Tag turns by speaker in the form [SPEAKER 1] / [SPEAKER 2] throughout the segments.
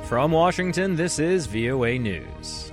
[SPEAKER 1] From Washington, this is VOA News.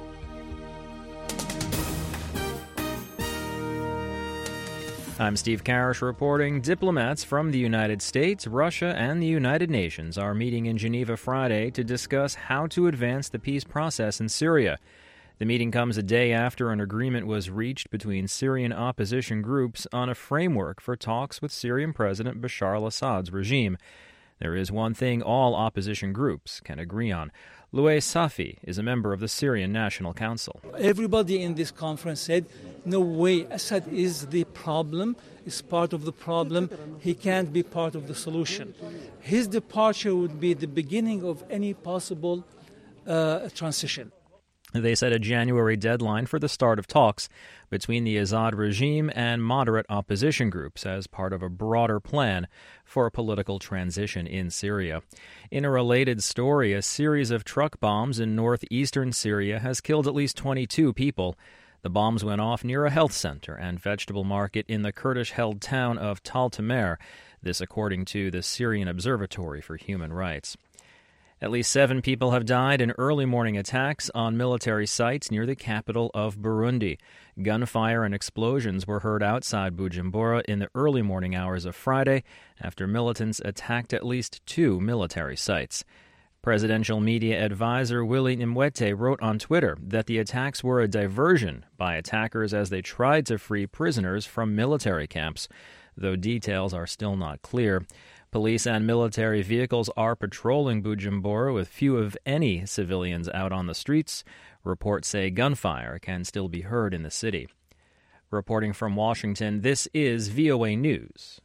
[SPEAKER 1] I'm Steve Karish reporting. Diplomats from the United States, Russia, and the United Nations are meeting in Geneva Friday to discuss how to advance the peace process in Syria. The meeting comes a day after an agreement was reached between Syrian opposition groups on a framework for talks with Syrian President Bashar al-Assad's regime. There is one thing all opposition groups can agree on. Louay Safi is a member of the Syrian National Council.
[SPEAKER 2] Everybody in this conference said, no way, Assad is the problem, is part of the problem. He can't be part of the solution. His departure would be the beginning of any possible transition.
[SPEAKER 1] They set a January deadline for the start of talks between the Assad regime and moderate opposition groups as part of a broader plan for a political transition in Syria. In a related story, a series of truck bombs in northeastern Syria has killed at least 22 people. The bombs went off near a health center and vegetable market in the Kurdish-held town of Tal Tamer, this according to the Syrian Observatory for Human Rights. At least 7 people have died in early morning attacks on military sites near the capital of Burundi. Gunfire and explosions were heard outside Bujumbura in the early morning hours of Friday after militants attacked at least 2 military sites. Presidential media advisor Willy Nimwete wrote on Twitter that the attacks were a diversion by attackers as they tried to free prisoners from military camps, though details are still not clear. Police and military vehicles are patrolling Bujumbura with few of any civilians out on the streets. Reports say gunfire can still be heard in the city. Reporting from Washington, this is VOA News.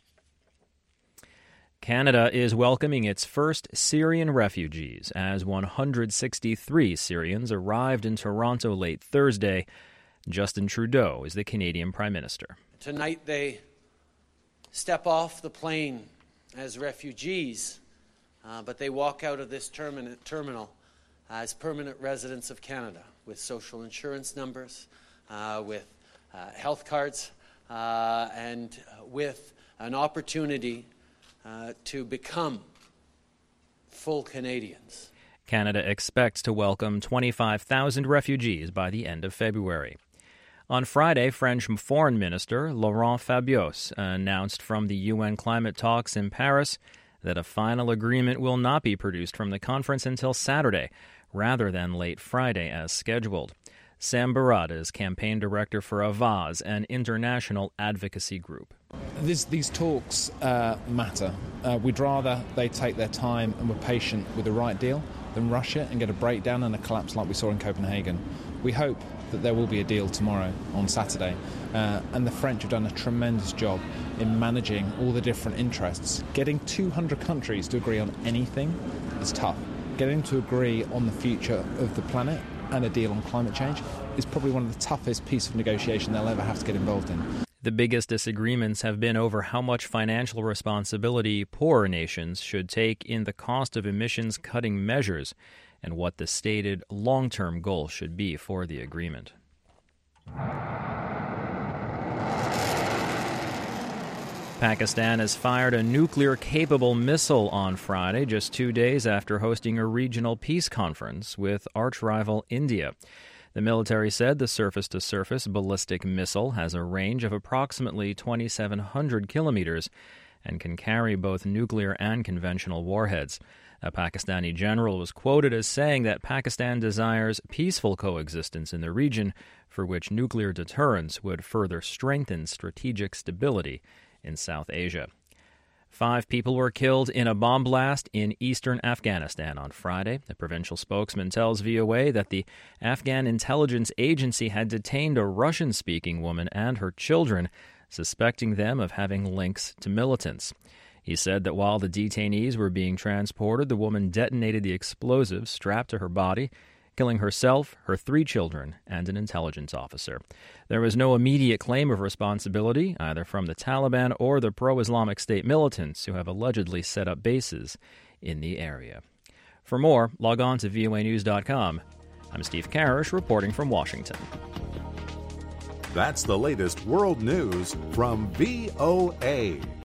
[SPEAKER 1] Canada is welcoming its first Syrian refugees as 163 Syrians arrived in Toronto late Thursday. Justin Trudeau is the Canadian Prime Minister.
[SPEAKER 3] Tonight they step off the plane as refugees, but they walk out of this terminal as permanent residents of Canada with social insurance numbers, with health cards, and with an opportunity to become full Canadians.
[SPEAKER 1] Canada expects to welcome 25,000 refugees by the end of February. On Friday, French Foreign Minister Laurent Fabius announced from the UN climate talks in Paris that a final agreement will not be produced from the conference until Saturday, rather than late Friday as scheduled. Sam Barada is campaign director for Avaz, an international advocacy group.
[SPEAKER 4] These talks matter. We'd rather they take their time and were patient with the right deal than rush it and get a breakdown and a collapse like we saw in Copenhagen. We hope that there will be a deal tomorrow on Saturday, and the French have done a tremendous job in managing all the different interests. Getting 200 countries to agree on anything is tough. Getting to agree on the future of the planet and a deal on climate change is probably one of the toughest pieces of negotiation they'll ever have to get involved in.
[SPEAKER 1] The biggest disagreements have been over how much financial responsibility poorer nations should take in the cost of emissions-cutting measures and what the stated long-term goal should be for the agreement. Pakistan has fired a nuclear-capable missile on Friday, just 2 days after hosting a regional peace conference with arch-rival India. The military said the surface-to-surface ballistic missile has a range of approximately 2,700 kilometers and can carry both nuclear and conventional warheads. A Pakistani general was quoted as saying that Pakistan desires peaceful coexistence in the region, for which nuclear deterrence would further strengthen strategic stability in South Asia. 5 people were killed in a bomb blast in eastern Afghanistan on Friday. The provincial spokesman tells VOA that the Afghan intelligence agency had detained a Russian-speaking woman and her children, suspecting them of having links to militants. He said that while the detainees were being transported, the woman detonated the explosives strapped to her body, killing herself, her 3 children, and an intelligence officer. There was no immediate claim of responsibility, either from the Taliban or the pro-Islamic State militants who have allegedly set up bases in the area. For more, log on to voanews.com. I'm Steve Karish reporting from Washington.
[SPEAKER 5] That's the latest world news from VOA.